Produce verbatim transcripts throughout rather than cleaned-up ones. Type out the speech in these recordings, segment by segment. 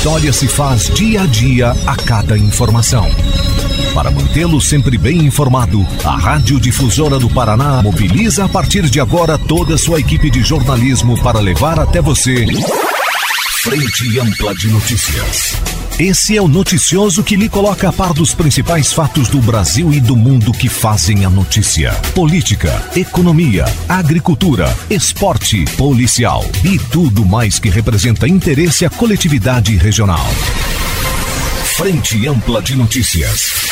história se faz dia a dia a cada informação. Para mantê-lo sempre bem informado, a Rádio Difusora do Paraná mobiliza a partir de agora toda a sua equipe de jornalismo para levar até você Frente Ampla de Notícias. Esse é o noticioso que lhe coloca a par dos principais fatos do Brasil e do mundo que fazem a notícia. Política, economia, agricultura, esporte, policial e tudo mais que representa interesse à coletividade regional. Frente Ampla de Notícias.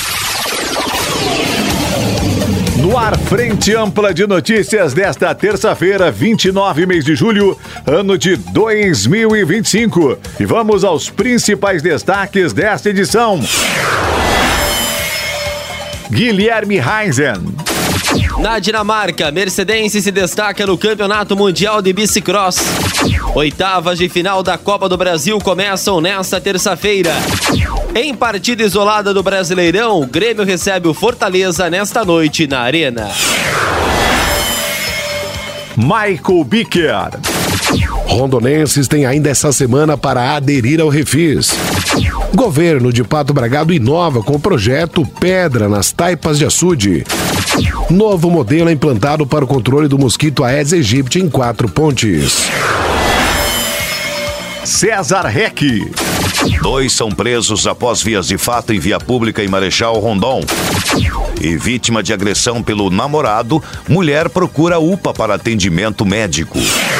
No ar, Frente Ampla de Notícias desta terça-feira, vinte e nove mês de julho, ano de dois mil e vinte e cinco. E vamos aos principais destaques desta edição. Guilherme Reisen. Na Dinamarca, Mercedes se destaca no Campeonato Mundial de Bicicross. Oitavas de final da Copa do Brasil começam nesta terça-feira. Em partida isolada do Brasileirão, o Grêmio recebe o Fortaleza nesta noite na Arena. Michael Bicker. Rondonenses têm ainda essa semana para aderir ao Refis. Governo de Pato Bragado inova com o projeto Pedra nas Taipas de Açude. Novo modelo é implantado para o controle do mosquito Aedes aegypti em Quatro Pontes. César Reck. Dois são presos após vias de fato em via pública em Marechal Rondon. E vítima de agressão pelo namorado, mulher procura U P A para atendimento médico.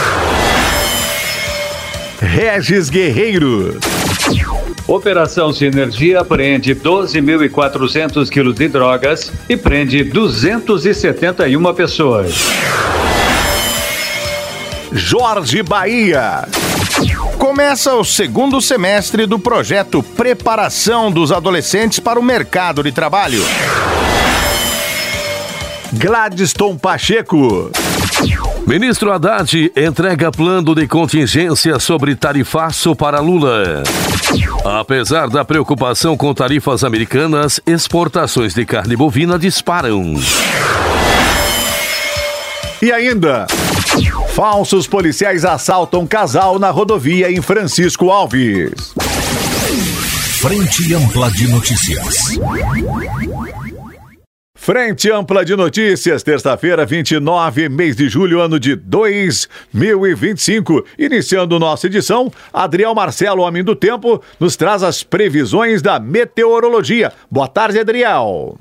Regis Guerreiro. Operação Sinergia apreende doze mil e quatrocentos quilos de drogas e prende duzentas e setenta e uma pessoas. Jorge Bahia. Começa o segundo semestre do projeto Preparação dos Adolescentes para o Mercado de Trabalho. Gladstone Pacheco. Ministro Haddad entrega plano de contingência sobre tarifaço para Lula. Apesar da preocupação com tarifas americanas, exportações de carne bovina disparam. E ainda, falsos policiais assaltam casal na rodovia em Francisco Alves. Frente Ampla de Notícias. Frente Ampla de Notícias, terça-feira, vinte e nove, mês de julho, ano de dois mil e vinte e cinco. Iniciando nossa edição, Adriel Marcelo, homem do tempo, nos traz as previsões da meteorologia. Boa tarde, Adriel.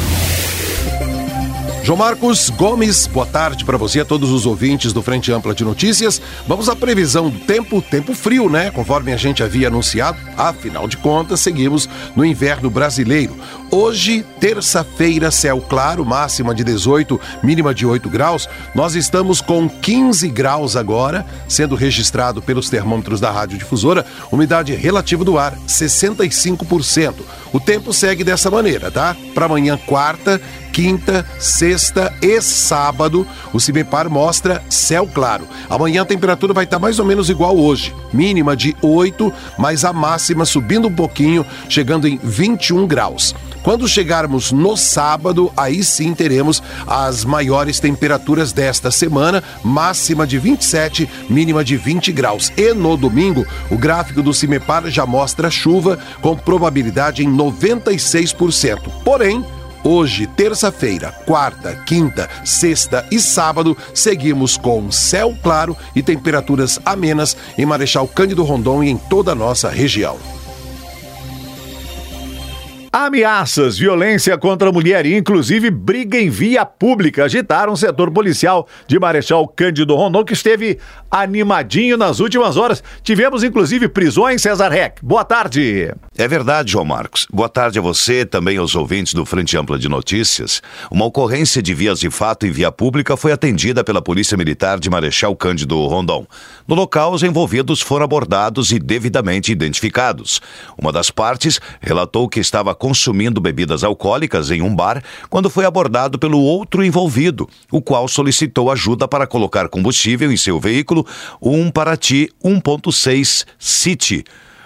João Marcos Gomes, boa tarde para você e a todos os ouvintes do Frente Ampla de Notícias. Vamos à previsão do tempo, tempo frio, né? Conforme a gente havia anunciado, afinal de contas, seguimos no inverno brasileiro. Hoje, terça-feira, céu claro, máxima de dezoito, mínima de oito graus. Nós estamos com quinze graus agora, sendo registrado pelos termômetros da Rádio Difusora. Umidade relativa do ar, sessenta e cinco por cento. O tempo segue dessa maneira, tá? Para amanhã, quarta, quinta, sexta e sábado, o CIMEPAR mostra céu claro. Amanhã a temperatura vai estar mais ou menos igual hoje, mínima de oito, mas a máxima subindo um pouquinho, chegando em vinte e um graus. Quando chegarmos no sábado, aí sim teremos as maiores temperaturas desta semana, máxima de vinte e sete, mínima de vinte graus. E no domingo, o gráfico do CIMEPAR já mostra chuva com probabilidade em noventa e seis por cento. Porém, hoje, terça-feira, quarta, quinta, sexta e sábado, seguimos com céu claro e temperaturas amenas em Marechal Cândido Rondon e em toda a nossa região. Ameaças, violência contra a mulher e inclusive briga em via pública agitaram o setor policial de Marechal Cândido Rondon, que esteve animadinho nas últimas horas. Tivemos inclusive prisões, César Reck. Boa tarde. É verdade, João Marcos. Boa tarde a você, também aos ouvintes do Frente Ampla de Notícias. Uma ocorrência de vias de fato em via pública foi atendida pela Polícia Militar de Marechal Cândido Rondon. No local, os envolvidos foram abordados e devidamente identificados. Uma das partes relatou que estava consumindo bebidas alcoólicas em um bar quando foi abordado pelo outro envolvido, o qual solicitou ajuda para colocar combustível em seu veículo, um Paraty um ponto seis City.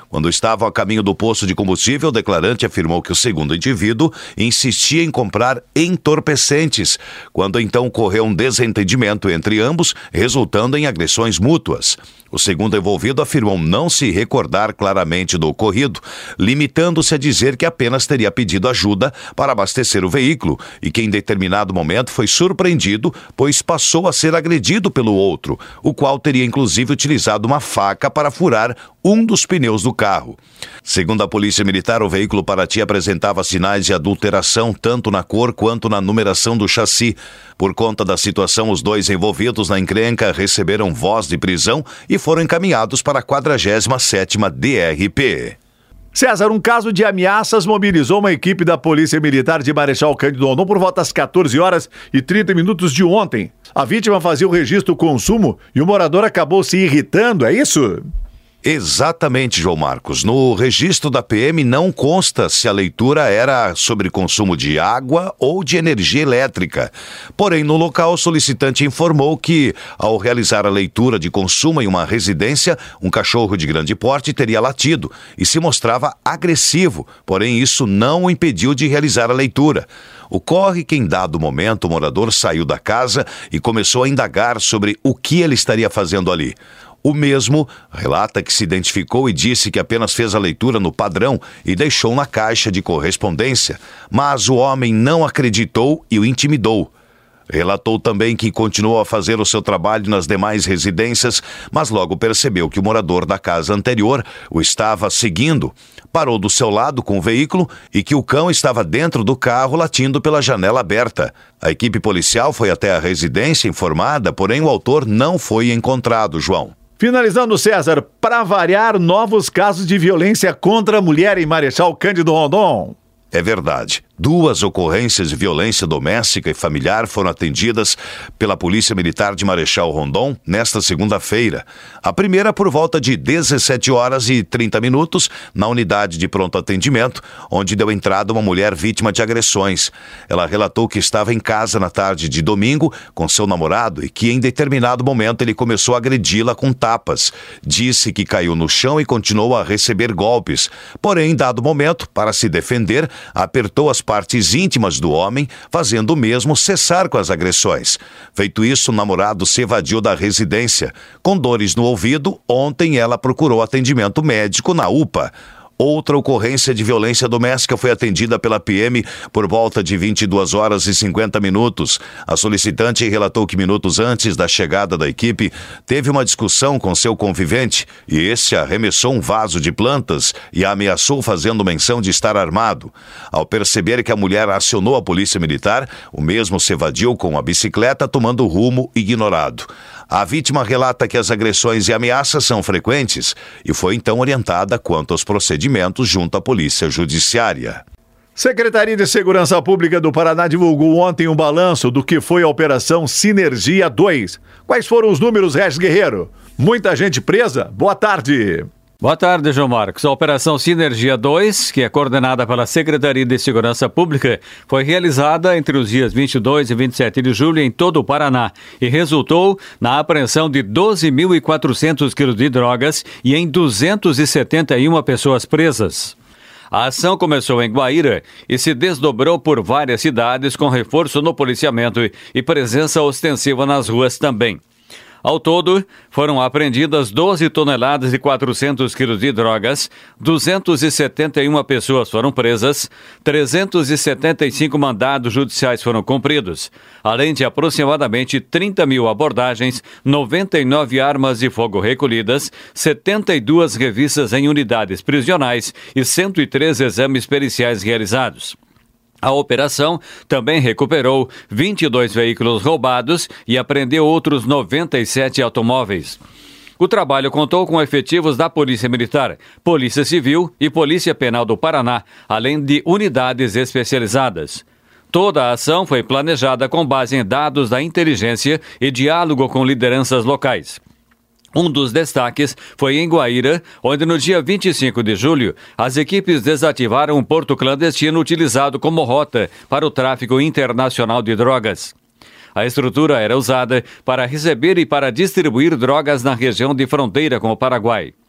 Quando estavam a caminho do posto de combustível, o declarante afirmou que o segundo indivíduo insistia em comprar entorpecentes, quando então ocorreu um desentendimento entre ambos, resultando em agressões mútuas. O segundo envolvido afirmou não se recordar claramente do ocorrido, limitando-se a dizer que apenas teria pedido ajuda para abastecer o veículo e que em determinado momento foi surpreendido, pois passou a ser agredido pelo outro, o qual teria inclusive utilizado uma faca para furar um dos pneus do carro. Segundo a Polícia Militar, o veículo Paraty apresentava sinais de adulteração tanto na cor quanto na numeração do chassi. Por conta da situação, os dois envolvidos na encrenca receberam voz de prisão e foram encaminhados para a quadragésima sétima D R P. César, um caso de ameaças mobilizou uma equipe da Polícia Militar de Marechal Cândido Rondon por volta das quatorze horas e trinta minutos de ontem. A vítima fazia o registro do consumo e o morador acabou se irritando, é isso? Exatamente, João Marcos. No registro da P M não consta se a leitura era sobre consumo de água ou de energia elétrica. Porém, no local, o solicitante informou que, ao realizar a leitura de consumo em uma residência, um cachorro de grande porte teria latido e se mostrava agressivo, porém isso não o impediu de realizar a leitura. Ocorre que, em dado momento, o morador saiu da casa e começou a indagar sobre o que ele estaria fazendo ali. O mesmo relata que se identificou e disse que apenas fez a leitura no padrão e deixou na caixa de correspondência, mas o homem não acreditou e o intimidou. Relatou também que continuou a fazer o seu trabalho nas demais residências, mas logo percebeu que o morador da casa anterior o estava seguindo. Parou do seu lado com o veículo e que o cão estava dentro do carro latindo pela janela aberta. A equipe policial foi até a residência informada, porém o autor não foi encontrado, João. Finalizando, César, para variar, novos casos de violência contra a mulher em Marechal Cândido Rondon. É verdade. Duas ocorrências de violência doméstica e familiar foram atendidas pela Polícia Militar de Marechal Rondon nesta segunda-feira. A primeira por volta de dezessete horas e trinta minutos na unidade de pronto atendimento, onde deu entrada uma mulher vítima de agressões. Ela relatou que estava em casa na tarde de domingo com seu namorado e que em determinado momento ele começou a agredi-la com tapas. Disse que caiu no chão e continuou a receber golpes. Porém, em dado momento, para se defender, apertou as partes íntimas do homem, fazendo o mesmo cessar com as agressões. Feito isso, o namorado se evadiu da residência. Com dores no ouvido, ontem ela procurou atendimento médico na U P A. Outra ocorrência de violência doméstica foi atendida pela P M por volta de vinte e duas horas e cinquenta minutos. A solicitante relatou que minutos antes da chegada da equipe, teve uma discussão com seu convivente e esse arremessou um vaso de plantas e a ameaçou fazendo menção de estar armado. Ao perceber que a mulher acionou a polícia militar, o mesmo se evadiu com a bicicleta tomando rumo ignorado. A vítima relata que as agressões e ameaças são frequentes e foi então orientada quanto aos procedimentos junto à Polícia Judiciária. Secretaria de Segurança Pública do Paraná divulgou ontem um balanço do que foi a Operação Sinergia dois. Quais foram os números, Regis Guerreiro? Muita gente presa? Boa tarde. Boa tarde, João Marcos. A Operação Sinergia dois, que é coordenada pela Secretaria de Segurança Pública, foi realizada entre os dias vinte e dois e vinte e sete de julho em todo o Paraná e resultou na apreensão de doze mil e quatrocentos quilos de drogas e em duzentas e setenta e uma pessoas presas. A ação começou em Guaíra e se desdobrou por várias cidades com reforço no policiamento e presença ostensiva nas ruas também. Ao todo, foram apreendidas doze toneladas e quatrocentos quilos de drogas, duzentas e setenta e uma pessoas foram presas, trezentos e setenta e cinco mandados judiciais foram cumpridos, além de aproximadamente trinta mil abordagens, noventa e nove armas de fogo recolhidas, setenta e duas revistas em unidades prisionais e cento e três exames periciais realizados. A operação também recuperou vinte e dois veículos roubados e apreendeu outros noventa e sete automóveis. O trabalho contou com efetivos da Polícia Militar, Polícia Civil e Polícia Penal do Paraná, além de unidades especializadas. Toda a ação foi planejada com base em dados da inteligência e diálogo com lideranças locais. Um dos destaques foi em Guaíra, onde no dia vinte e cinco de julho, as equipes desativaram um porto clandestino utilizado como rota para o tráfico internacional de drogas. A estrutura era usada para receber e para distribuir drogas na região de fronteira com o Paraguai.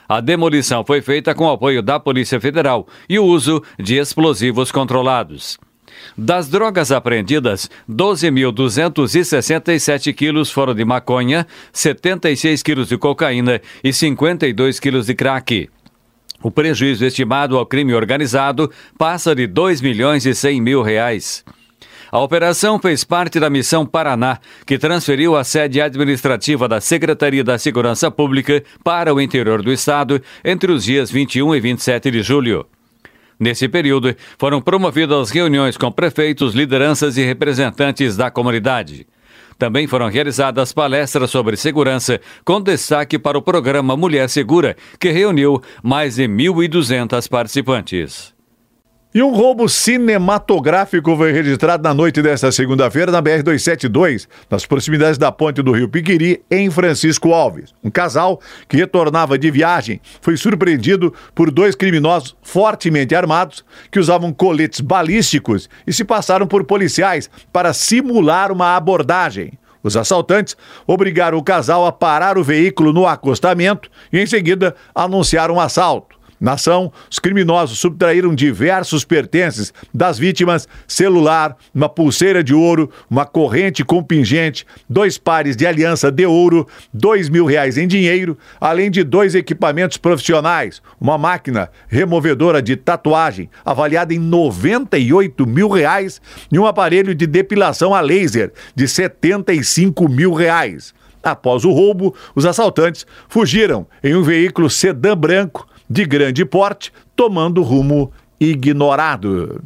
A demolição foi feita com o apoio da Polícia Federal e o uso de explosivos controlados. Das drogas apreendidas, doze mil duzentos e sessenta e sete quilos foram de maconha, setenta e seis quilos de cocaína e cinquenta e dois quilos de crack. O prejuízo estimado ao crime organizado passa de dois milhões e cem mil reais. A operação fez parte da Missão Paraná, que transferiu a sede administrativa da Secretaria da Segurança Pública para o interior do estado entre os dias vinte e um e vinte e sete de julho. Nesse período, foram promovidas reuniões com prefeitos, lideranças e representantes da comunidade. Também foram realizadas palestras sobre segurança, com destaque para o programa Mulher Segura, que reuniu mais de mil e duzentos participantes. E um roubo cinematográfico foi registrado na noite desta segunda-feira na B R duzentos e setenta e dois, nas proximidades da ponte do Rio Piquiri, em Francisco Alves. Um casal que retornava de viagem foi surpreendido por dois criminosos fortemente armados que usavam coletes balísticos e se passaram por policiais para simular uma abordagem. Os assaltantes obrigaram o casal a parar o veículo no acostamento e, em seguida, anunciaram um assalto. Na ação, os criminosos subtraíram diversos pertences das vítimas: celular, uma pulseira de ouro, uma corrente com pingente, dois pares de aliança de ouro, dois mil reais em dinheiro, além de dois equipamentos profissionais, uma máquina removedora de tatuagem avaliada em noventa e oito mil reais e um aparelho de depilação a laser de setenta e cinco mil reais. Após o roubo, os assaltantes fugiram em um veículo sedã branco de grande porte, tomando rumo ignorado.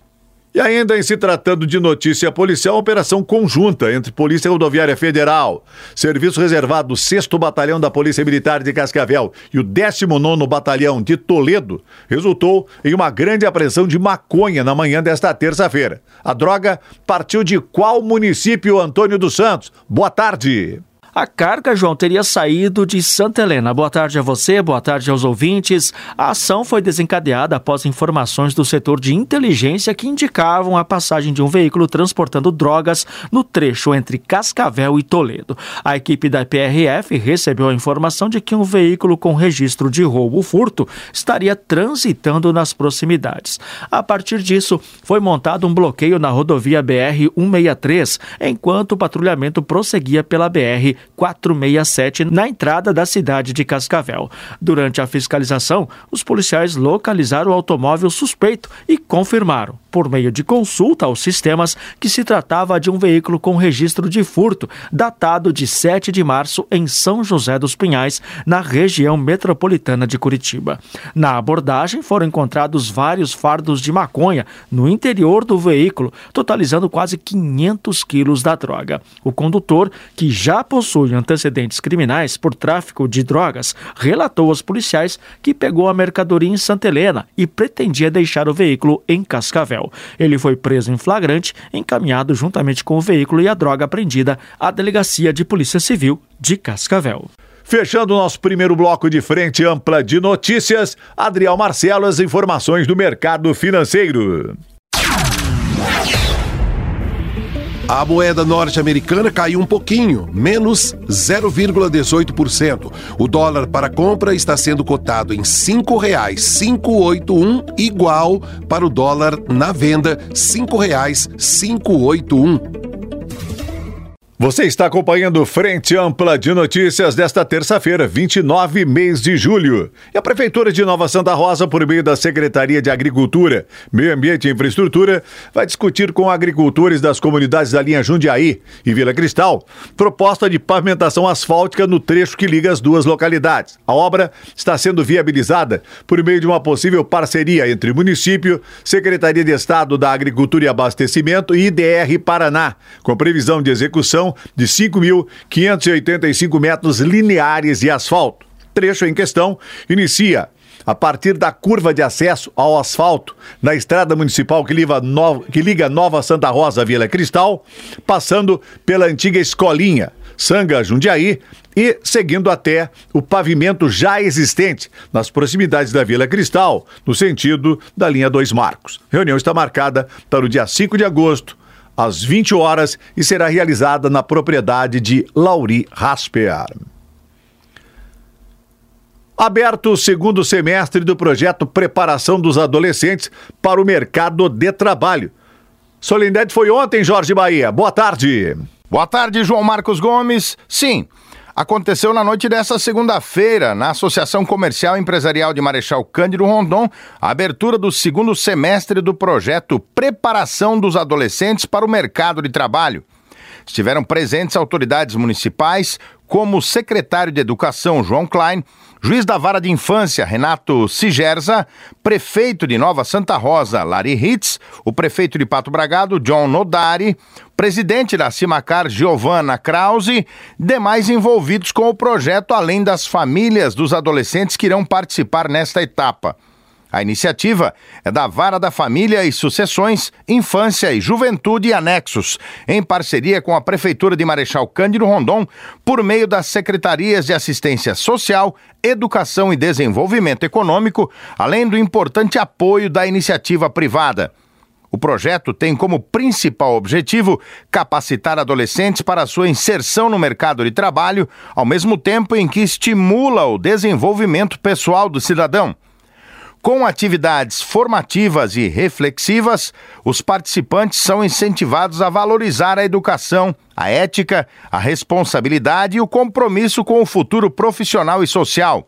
E ainda em se tratando de notícia policial, operação conjunta entre Polícia Rodoviária Federal, Serviço Reservado do sexto Batalhão da Polícia Militar de Cascavel e o décimo nono Batalhão de Toledo, resultou em uma grande apreensão de maconha na manhã desta terça-feira. A droga partiu de qual município, Antônio dos Santos? Boa tarde. A carga, João, teria saído de Santa Helena. Boa tarde a você, boa tarde aos ouvintes. A ação foi desencadeada após informações do setor de inteligência que indicavam a passagem de um veículo transportando drogas no trecho entre Cascavel e Toledo. A equipe da P R F recebeu a informação de que um veículo com registro de roubo-furto estaria transitando nas proximidades. A partir disso, foi montado um bloqueio na rodovia B R cento e sessenta e três, enquanto o patrulhamento prosseguia pela B R quatrocentos e sessenta e sete na entrada da cidade de Cascavel. Durante a fiscalização, os policiais localizaram o automóvel suspeito e confirmaram, por meio de consulta aos sistemas, que se tratava de um veículo com registro de furto, datado de sete de março em São José dos Pinhais, na região metropolitana de Curitiba. Na abordagem, foram encontrados vários fardos de maconha no interior do veículo, totalizando quase quinhentos quilos da droga. O condutor, que já possui antecedentes criminais por tráfico de drogas, relatou aos policiais que pegou a mercadoria em Santa Helena e pretendia deixar o veículo em Cascavel. Ele foi preso em flagrante, encaminhado juntamente com o veículo e a droga apreendida à Delegacia de Polícia Civil de Cascavel. Fechando o nosso primeiro bloco de Frente Ampla de Notícias, Adriel Marcelo, as informações do mercado financeiro. A moeda norte-americana caiu um pouquinho, menos zero vírgula dezoito por cento. O dólar para compra está sendo cotado em cinco reais quinhentos e oitenta e um, igual para o dólar na venda, cinco reais quinhentos e oitenta e um. Você está acompanhando Frente Ampla de Notícias desta terça-feira, vinte e nove, mês de julho. E a Prefeitura de Nova Santa Rosa, por meio da Secretaria de Agricultura, Meio Ambiente e Infraestrutura, vai discutir com agricultores das comunidades da linha Jundiaí e Vila Cristal proposta de pavimentação asfáltica no trecho que liga as duas localidades. A obra está sendo viabilizada por meio de uma possível parceria entre município, Secretaria de Estado da Agricultura e Abastecimento e I D R Paraná, com previsão de execução de cinco mil quinhentos e oitenta e cinco metros lineares de asfalto. O trecho em questão inicia a partir da curva de acesso ao asfalto na estrada municipal que liga, no... que liga Nova Santa Rosa a Vila Cristal, passando pela antiga escolinha Sanga Jundiaí e seguindo até o pavimento já existente nas proximidades da Vila Cristal, no sentido da linha dois Marcos. A reunião está marcada para o dia cinco de agosto, às vinte horas, e será realizada na propriedade de Lauri Rasper. Aberto o segundo semestre do projeto Preparação dos Adolescentes para o Mercado de Trabalho. Solenidade foi ontem, Jorge Bahia. Boa tarde. Boa tarde, João Marcos Gomes. Sim, aconteceu na noite desta segunda-feira, na Associação Comercial e Empresarial de Marechal Cândido Rondon, a abertura do segundo semestre do projeto Preparação dos Adolescentes para o Mercado de Trabalho. Estiveram presentes autoridades municipais, como o secretário de Educação, João Klein, juiz da Vara de Infância, Renato Sigerza, prefeito de Nova Santa Rosa, Lari Hitz, o prefeito de Pato Bragado, John Nodari, presidente da Cimacar, Giovanna Krause, demais envolvidos com o projeto, além das famílias dos adolescentes que irão participar nesta etapa. A iniciativa é da Vara da Família e Sucessões, Infância e Juventude e Anexos, em parceria com a Prefeitura de Marechal Cândido Rondon, por meio das Secretarias de Assistência Social, Educação e Desenvolvimento Econômico, além do importante apoio da iniciativa privada. O projeto tem como principal objetivo capacitar adolescentes para sua inserção no mercado de trabalho, ao mesmo tempo em que estimula o desenvolvimento pessoal do cidadão. Com atividades formativas e reflexivas, os participantes são incentivados a valorizar a educação, a ética, a responsabilidade e o compromisso com o futuro profissional e social.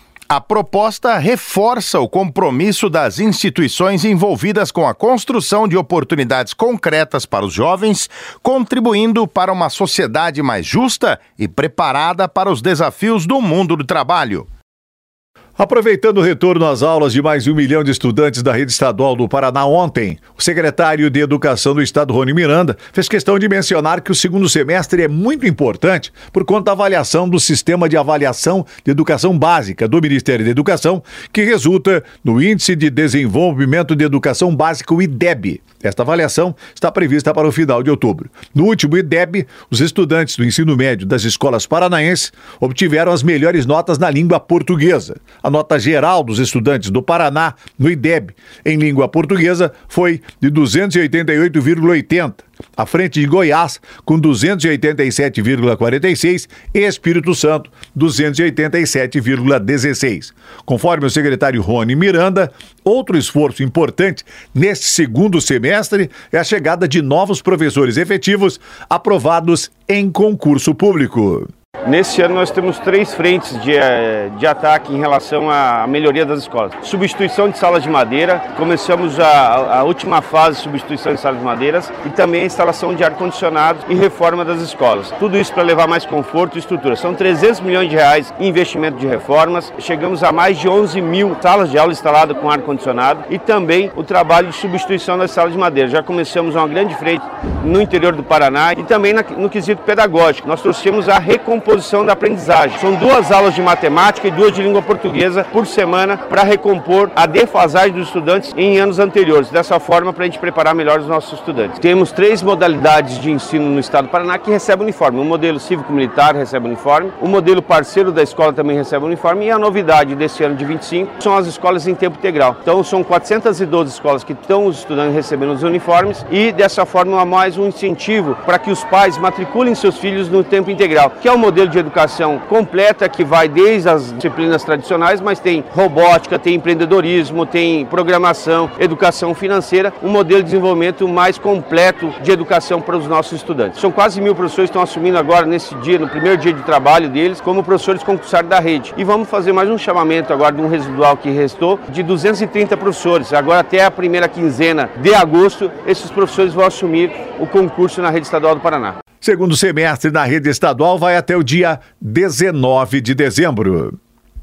A proposta reforça o compromisso das instituições envolvidas com a construção de oportunidades concretas para os jovens, contribuindo para uma sociedade mais justa e preparada para os desafios do mundo do trabalho. Aproveitando o retorno às aulas de mais de um milhão de estudantes da rede estadual do Paraná ontem, o secretário de Educação do Estado, Rony Miranda, fez questão de mencionar que o segundo semestre é muito importante por conta da avaliação do Sistema de Avaliação de Educação Básica do Ministério da Educação, que resulta no Índice de Desenvolvimento de Educação Básica, o I D E B. Esta avaliação está prevista para o final de outubro. No último I D E B, os estudantes do ensino médio das escolas paranaenses obtiveram as melhores notas na língua portuguesa. A nota geral dos estudantes do Paraná no I D E B em língua portuguesa foi de duzentos e oitenta e oito vírgula oitenta, à frente de Goiás com duzentos e oitenta e sete vírgula quarenta e seis e Espírito Santo duzentos e oitenta e sete vírgula dezesseis. Conforme o secretário Rony Miranda, outro esforço importante neste segundo semestre é a chegada de novos professores efetivos aprovados em concurso público. Nesse ano nós temos três frentes de, de ataque em relação à melhoria das escolas. Substituição de salas de madeira, começamos a, a última fase de substituição de salas de madeiras e também a instalação de ar-condicionado e reforma das escolas. Tudo isso para levar mais conforto e estrutura. São trezentos milhões de reais em investimento de reformas, chegamos a mais de onze mil salas de aula instaladas com ar-condicionado e também o trabalho de substituição das salas de madeira. Já começamos uma grande frente no interior do Paraná e também na, no quesito pedagógico. Nós trouxemos a recomposição da aprendizagem. São duas aulas de matemática e duas de língua portuguesa por semana para recompor a defasagem dos estudantes em anos anteriores. Dessa forma, para a gente preparar melhor os nossos estudantes. Temos três modalidades de ensino no estado do Paraná que recebem uniforme. O modelo cívico-militar recebe uniforme, o modelo parceiro da escola também recebe uniforme e a novidade desse ano de vinte e cinco são as escolas em tempo integral. Então, são quatrocentas e doze escolas que estão os estudantes recebendo os uniformes e, dessa forma, há mais um incentivo para que os pais matriculem seus filhos no tempo integral, que é o modelo de educação completa que vai desde as disciplinas tradicionais, mas tem robótica, tem empreendedorismo, tem programação, educação financeira, um modelo de desenvolvimento mais completo de educação para os nossos estudantes. São quase mil professores que estão assumindo agora nesse dia, no primeiro dia de trabalho deles, como professores concursados da rede. E vamos fazer mais um chamamento agora de um residual que restou de duzentos e trinta professores. Agora até a primeira quinzena de agosto, esses professores vão assumir o concurso na rede estadual do Paraná. Segundo semestre na rede estadual vai até o dia dezenove de dezembro.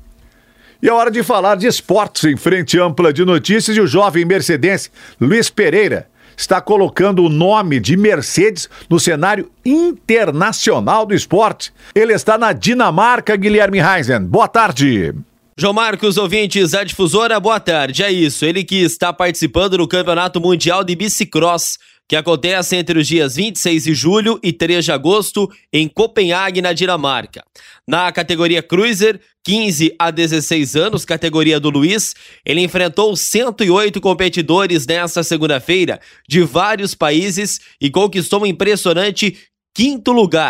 E é hora de falar de esportes em Frente Ampla de Notícias e o jovem mercedense Luiz Pereira está colocando o nome de Mercedes no cenário internacional do esporte. Ele está na Dinamarca, Guilherme Reisen. Boa tarde. João Marcos, ouvintes da Difusora, boa tarde. É isso, ele que está participando do Campeonato Mundial de Bicicross, que acontece entre os dias vinte e seis de julho e três de agosto em Copenhague, na Dinamarca. Na categoria Cruiser, quinze a dezesseis anos, categoria do Luiz, ele enfrentou cento e oito competidores nesta segunda-feira de vários países e conquistou um impressionante quinto lugar.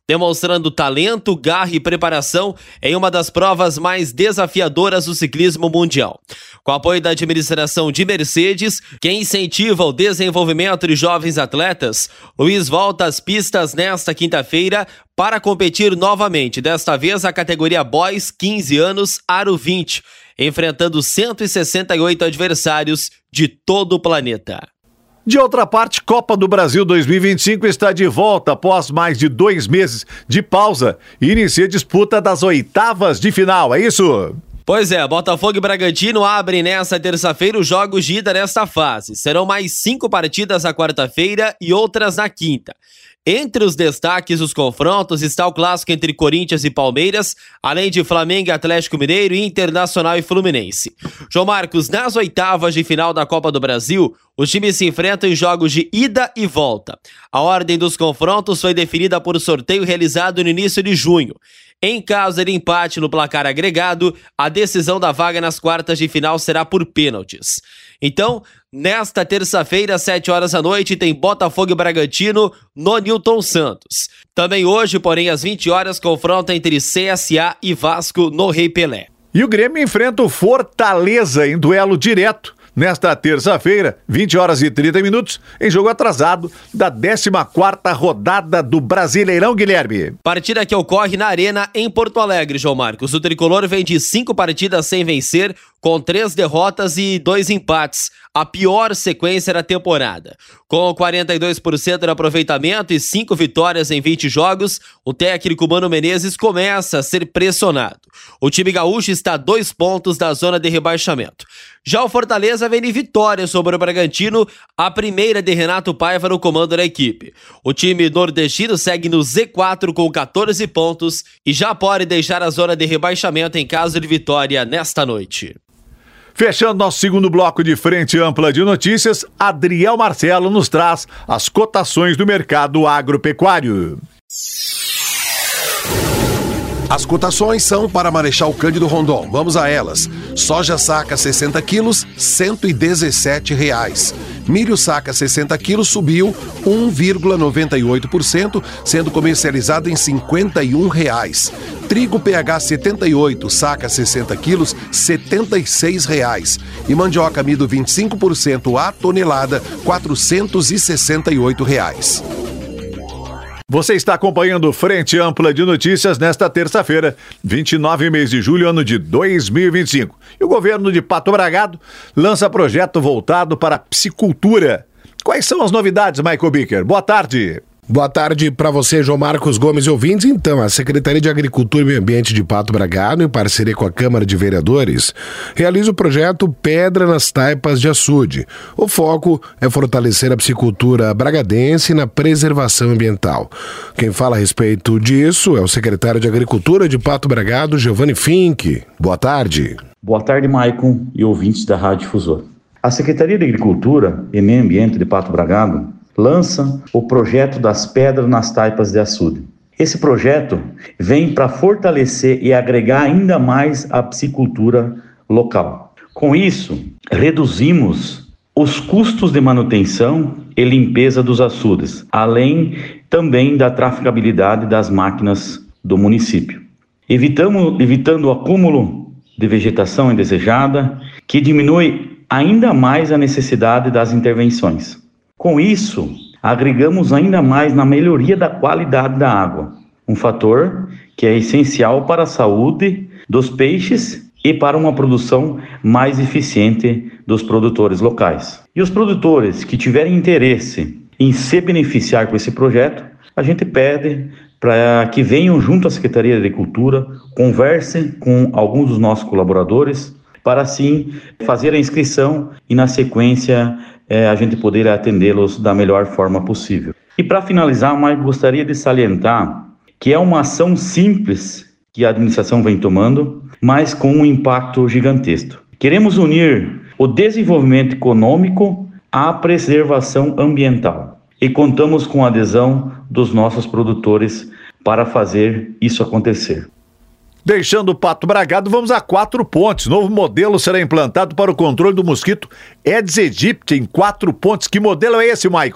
demonstrando talento, garra e preparação em uma das provas mais desafiadoras do ciclismo mundial. Com apoio da administração de Mercedes, que incentiva o desenvolvimento de jovens atletas, Luiz volta às pistas nesta quinta-feira para competir novamente, desta vez a categoria Boys quinze anos, Aro vinte, enfrentando cento e sessenta e oito adversários de todo o planeta. De outra parte, Copa do Brasil dois mil e vinte e cinco está de volta após mais de dois meses de pausa e inicia a disputa das oitavas de final, é isso? Pois é, Botafogo e Bragantino abrem nesta terça-feira os jogos de ida nesta fase. Serão mais cinco partidas na quarta-feira e outras na quinta. Entre os destaques dos confrontos está o clássico entre Corinthians e Palmeiras, além de Flamengo e Atlético Mineiro, Internacional e Fluminense. João Marcos, nas oitavas de final da Copa do Brasil, os times se enfrentam em jogos de ida e volta. A ordem dos confrontos foi definida por sorteio realizado no início de junho. Em caso de empate no placar agregado, a decisão da vaga nas quartas de final será por pênaltis. Então, nesta terça-feira, às sete horas da noite, tem Botafogo e Bragantino no Newton Santos. Também hoje, porém, às vinte horas, confronto entre C S A e Vasco no Rei Pelé. E o Grêmio enfrenta o Fortaleza em duelo direto nesta terça-feira, vinte horas e trinta minutos, em jogo atrasado da décima quarta rodada do Brasileirão, Guilherme. Partida que ocorre na Arena em Porto Alegre, João Marcos. O tricolor vem de cinco partidas sem vencer, com três derrotas e dois empates, a pior sequência da temporada. Com quarenta e dois por cento de aproveitamento e cinco vitórias em vinte jogos, o técnico Mano Menezes começa a ser pressionado. O time gaúcho está a dois pontos da zona de rebaixamento. Já o Fortaleza vem de vitória sobre o Bragantino, a primeira de Renato Paiva no comando da equipe. O time nordestino segue no Z quatro com catorze pontos e já pode deixar a zona de rebaixamento em caso de vitória nesta noite. Fechando nosso segundo bloco de Frente Ampla de Notícias, Adriel Marcelo nos traz as cotações do mercado agropecuário. As cotações são para Marechal Cândido Rondon. Vamos a elas. Soja saca sessenta quilos, cento e dezessete reais. Milho saca sessenta quilos subiu um vírgula noventa e oito por cento, sendo comercializado em cinquenta e um reais. Trigo P H setenta e oito, saca sessenta quilos, setenta e seis reais. E mandioca amido vinte e cinco por cento a tonelada, quatrocentos e sessenta e oito reais. Você está acompanhando Frente Ampla de Notícias nesta terça-feira, vinte e nove mês de julho, ano de dois mil e vinte e cinco. E o governo de Pato Bragado lança projeto voltado para a piscicultura. Quais são as novidades, Michael Bicker? Boa tarde. Boa tarde para você, João Marcos Gomes e ouvintes. Então, a Secretaria de Agricultura e Meio Ambiente de Pato Bragado, em parceria com a Câmara de Vereadores, realiza o projeto Pedra nas Taipas de Açude. O foco é fortalecer a piscicultura bragadense na preservação ambiental. Quem fala a respeito disso é o secretário de Agricultura de Pato Bragado, Giovanni Fink. Boa tarde. Boa tarde, Maicon e ouvintes da Rádio Difusor. A Secretaria de Agricultura e Meio Ambiente de Pato Bragado lança o projeto das Pedras nas Taipas de Açude. Esse projeto vem para fortalecer e agregar ainda mais a piscicultura local. Com isso, reduzimos os custos de manutenção e limpeza dos açudes, além também da trafegabilidade das máquinas do município. Evitamos, evitando o acúmulo de vegetação indesejada, que diminui ainda mais a necessidade das intervenções. Com isso, agregamos ainda mais na melhoria da qualidade da água, um fator que é essencial para a saúde dos peixes e para uma produção mais eficiente dos produtores locais. E os produtores que tiverem interesse em se beneficiar com esse projeto, a gente pede para que venham junto à Secretaria de Agricultura, conversem com alguns dos nossos colaboradores, para assim fazer a inscrição e na sequência É, a gente poder atendê-los da melhor forma possível. E para finalizar, mas gostaria de salientar que é uma ação simples que a administração vem tomando, mas com um impacto gigantesco. Queremos unir o desenvolvimento econômico à preservação ambiental e contamos com a adesão dos nossos produtores para fazer isso acontecer. Deixando o Pato Bragado, vamos a Quatro Pontes. Novo modelo será implantado para o controle do mosquito Aedes aegypti em Quatro Pontes. Que modelo é esse, Maico?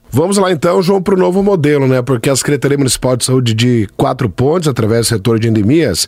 Vamos lá então, João, para o novo modelo, né? Porque a Secretaria Municipal de Saúde de Quatro Pontes, através do setor de endemias,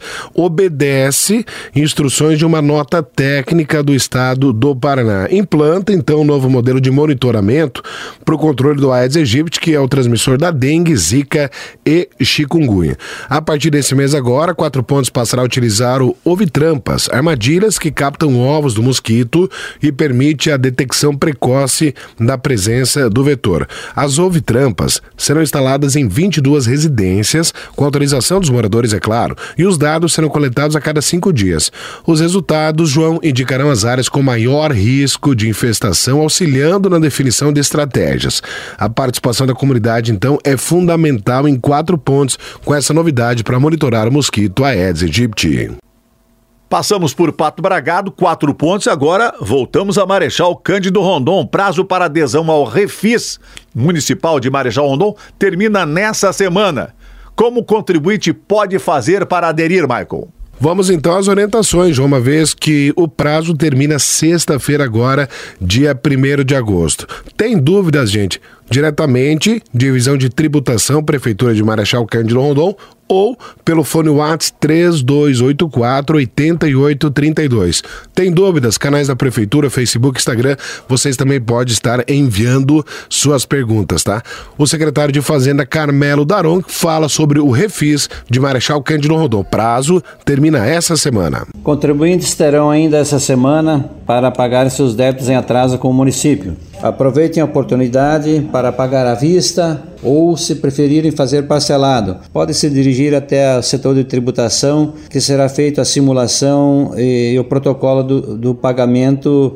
obedece instruções de uma nota técnica do Estado do Paraná. Implanta então um novo modelo de monitoramento para o controle do Aedes aegypti, que é o transmissor da dengue, zika e chikungunya. A partir desse mês agora, Quatro Pontes passará a utilizar o ovitrampas, armadilhas que captam ovos do mosquito e permite a detecção precoce da presença do vetor. As ovitrampas serão instaladas em vinte e duas residências, com autorização dos moradores, é claro, e os dados serão coletados a cada cinco dias. Os resultados, João, indicarão as áreas com maior risco de infestação, auxiliando na definição de estratégias. A participação da comunidade, então, é fundamental em Quatro Pontes, com essa novidade para monitorar o mosquito Aedes aegypti. Passamos por Pato Bragado, Quatro Pontes, agora voltamos a Marechal Cândido Rondon. Prazo para adesão ao Refis Municipal de Marechal Rondon termina nessa semana. Como o contribuinte pode fazer para aderir, Michael? Vamos então às orientações, uma vez que o prazo termina sexta-feira agora, dia primeiro de agosto. Tem dúvidas, gente? Diretamente, Divisão de Tributação, Prefeitura de Marechal Cândido Rondon, ou pelo fone WhatsApp três dois oito quatro, oito oito três dois. Tem dúvidas? Canais da Prefeitura, Facebook, Instagram, vocês também podem estar enviando suas perguntas, tá? O secretário de Fazenda, Carmelo Daron, fala sobre o Refis de Marechal Cândido Rondon. Prazo termina essa semana. Contribuintes terão ainda essa semana para pagar seus débitos em atraso com o município. Aproveitem a oportunidade para pagar à vista ou, se preferirem, fazer parcelado. Pode se dirigir até o setor de tributação, que será feita a simulação e o protocolo do, do pagamento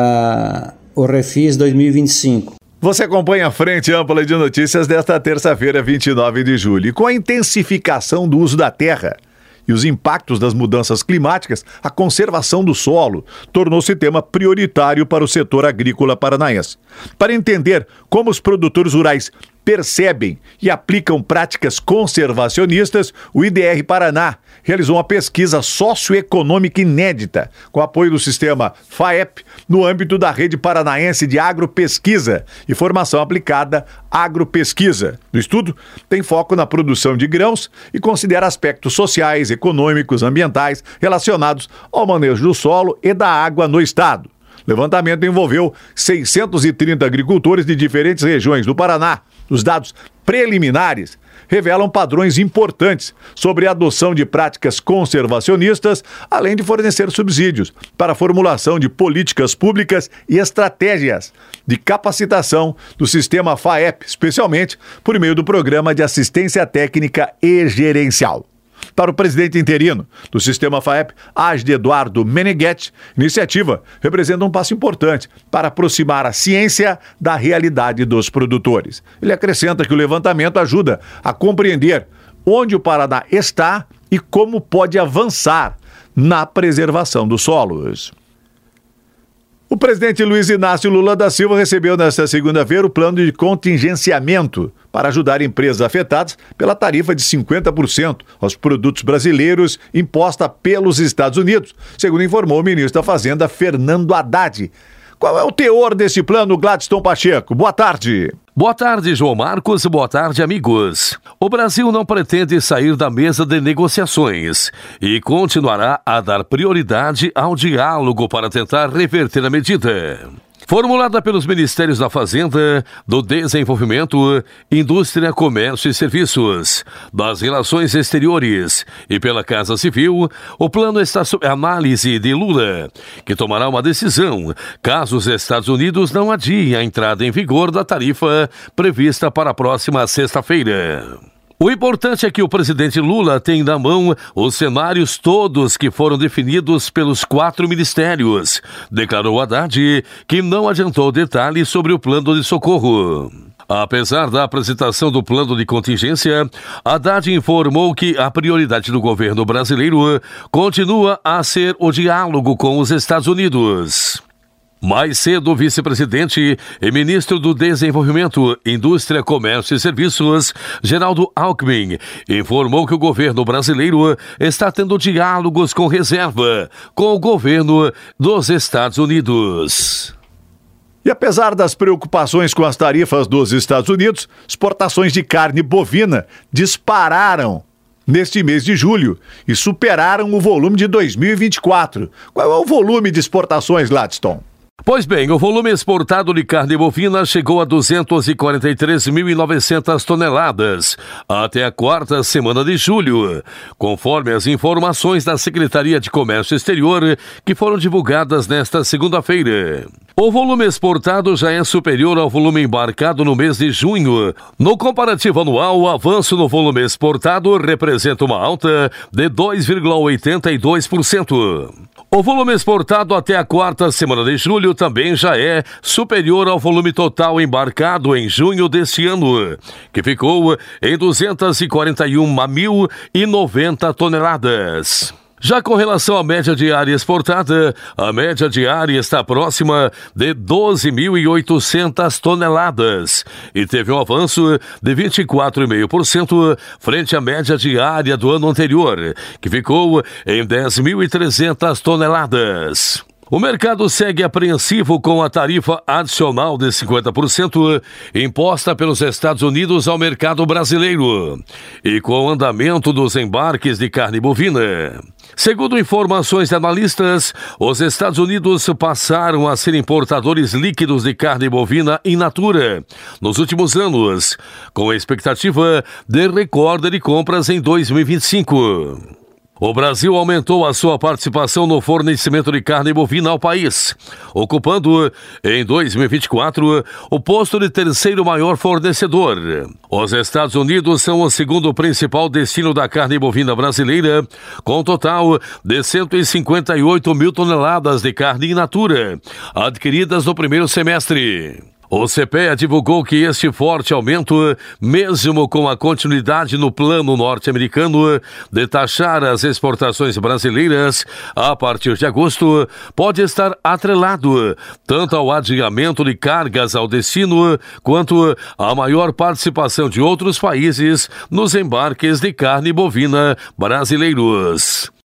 para o Refis dois mil e vinte e cinco. Você acompanha a Frente Ampla de Notícias desta terça-feira, vinte e nove de julho. E com a intensificação do uso da terra e os impactos das mudanças climáticas, a conservação do solo tornou-se tema prioritário para o setor agrícola paranaense. Para entender como os produtores rurais percebem e aplicam práticas conservacionistas, o I D R Paraná realizou uma pesquisa socioeconômica inédita com apoio do sistema FAEP no âmbito da Rede Paranaense de Agropesquisa e Formação Aplicada Agropesquisa. O estudo tem foco na produção de grãos e considera aspectos sociais, econômicos, ambientais relacionados ao manejo do solo e da água no estado. O levantamento envolveu seiscentos e trinta agricultores de diferentes regiões do Paraná. Os dados preliminares revelam padrões importantes sobre a adoção de práticas conservacionistas, além de fornecer subsídios para a formulação de políticas públicas e estratégias de capacitação do sistema FAEP, especialmente por meio do Programa de Assistência Técnica e Gerencial. Para o presidente interino do sistema FAEP, Agde Eduardo Meneghetti, iniciativa representa um passo importante para aproximar a ciência da realidade dos produtores. Ele acrescenta que o levantamento ajuda a compreender onde o Paraná está e como pode avançar na preservação dos solos. O presidente Luiz Inácio Lula da Silva recebeu nesta segunda-feira o plano de contingenciamento para ajudar empresas afetadas pela tarifa de cinquenta por cento aos produtos brasileiros imposta pelos Estados Unidos, segundo informou o ministro da Fazenda, Fernando Haddad. Qual é o teor desse plano, Gladstone Pacheco? Boa tarde. Boa tarde, João Marcos. Boa tarde, amigos. O Brasil não pretende sair da mesa de negociações e continuará a dar prioridade ao diálogo para tentar reverter a medida. Formulada pelos Ministérios da Fazenda, do Desenvolvimento, Indústria, Comércio e Serviços, das Relações Exteriores e pela Casa Civil, o plano está sob análise de Lula, que tomará uma decisão caso os Estados Unidos não adiem a entrada em vigor da tarifa prevista para a próxima sexta-feira. O importante é que o presidente Lula tem na mão os cenários todos que foram definidos pelos quatro ministérios, declarou Haddad, que não adiantou detalhes sobre o plano de socorro. Apesar da apresentação do plano de contingência, Haddad informou que a prioridade do governo brasileiro continua a ser o diálogo com os Estados Unidos. Mais cedo, o vice-presidente e ministro do Desenvolvimento, Indústria, Comércio e Serviços, Geraldo Alckmin, informou que o governo brasileiro está tendo diálogos com reserva com o governo dos Estados Unidos. E apesar das preocupações com as tarifas dos Estados Unidos, exportações de carne bovina dispararam neste mês de julho e superaram o volume de dois mil e vinte e quatro. Qual é o volume de exportações, Ladiston? Pois bem, o volume exportado de carne bovina chegou a duzentos e quarenta e três mil e novecentas toneladas até a quarta semana de julho, conforme as informações da Secretaria de Comércio Exterior que foram divulgadas nesta segunda-feira. O volume exportado já é superior ao volume embarcado no mês de junho. No comparativo anual, o avanço no volume exportado representa uma alta de dois vírgula oitenta e dois por cento. O volume exportado até a quarta semana de julho também já é superior ao volume total embarcado em junho deste ano, que ficou em duzentos e quarenta e uma mil e noventa toneladas. Já com relação à média diária exportada, a média diária está próxima de doze mil e oitocentas toneladas e teve um avanço de vinte e quatro vírgula cinco por cento frente à média diária do ano anterior, que ficou em dez mil e trezentas toneladas. O mercado segue apreensivo com a tarifa adicional de cinquenta por cento imposta pelos Estados Unidos ao mercado brasileiro e com o andamento dos embarques de carne bovina. Segundo informações de analistas, os Estados Unidos passaram a ser importadores líquidos de carne bovina in natura nos últimos anos, com a expectativa de recorde de compras em dois mil e vinte e cinco. O Brasil aumentou a sua participação no fornecimento de carne bovina ao país, ocupando, em dois mil e vinte e quatro, o posto de terceiro maior fornecedor. Os Estados Unidos são o segundo principal destino da carne bovina brasileira, com um total de cento e cinquenta e oito mil toneladas de carne in natura, adquiridas no primeiro semestre. O C P E A divulgou que este forte aumento, mesmo com a continuidade no plano norte-americano de taxar as exportações brasileiras a partir de agosto, pode estar atrelado tanto ao adiamento de cargas ao destino quanto à maior participação de outros países nos embarques de carne bovina brasileiros.